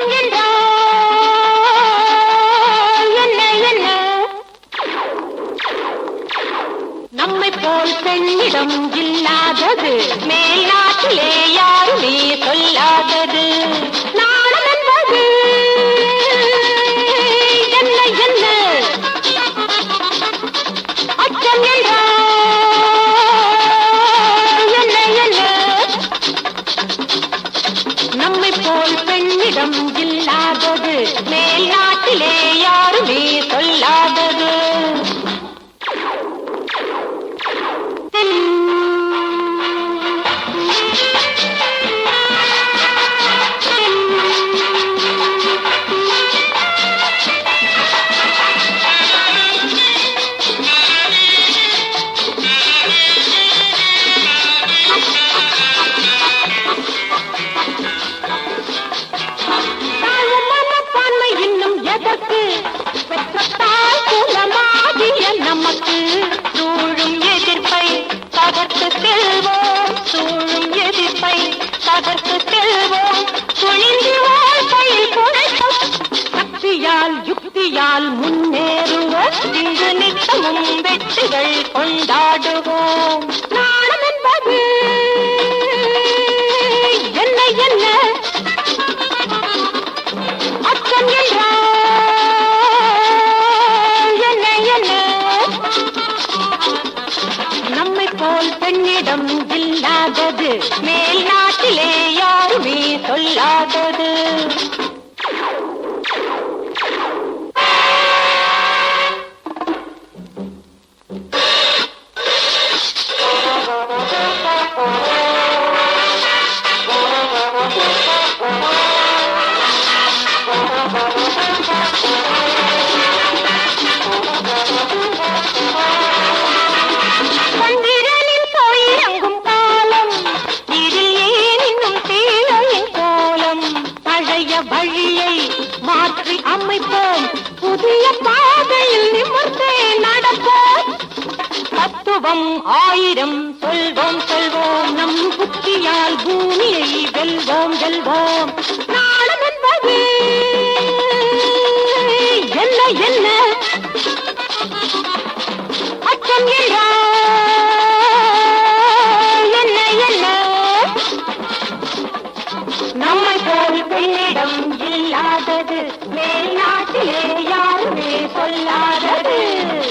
அச்சம் என்றால் என்ன என்ன நம்மை போல் பெண்ணிடம் இல்லாதது மேல் நாட்டிலே யாருமே சொல்லாதது நாணம் என்பது என்ன என்ன அச்சம் என்றால் என்ன என்ன நம்மை போல் பெண்ணிடம் இல்லாதது மேல் நாட்டிலே யாருமே சொல்லாதது பெற்றத்தால் குலமாகிய நமக்கு சூழும் எதிர்ப்பை தகர்த்து செல்வோம் சூழும் எதிர்ப்பை தகர்த்து செல்வோம் துணிந்து வாழ்க்கையில் குறைக்கும் சக்தியால் யுக்தியால் முன்னேறுவோம் இங்கு நித்தமும் வெற்றிகள் கொண்டாடுவோம் நாணம் என்பது என்ன என்ன அச்சம் என்றால் நம்மை போல் பெண்ணிடம் இல்லாதது மேல் நாட்டிலே யாருமே சொல்லாதது வழியை மாற்றி அமைப்போம் புதிய பாதையில் நிமிர்ந்தே நடப்போம் தத்துவம் ஆயிரம் சொல்வோம் சொல்வோம் நம் புத்தியால் பூமியை வெல்வோம் வெல்வோம் நாணம் என்பது என்ன என்ன அச்சம் என்றால் என்ன என்ன நம்மை போல் பெண்ணிடம் இல்லாதது மேல் நாட்டிலே யாருமே சொல்லாதது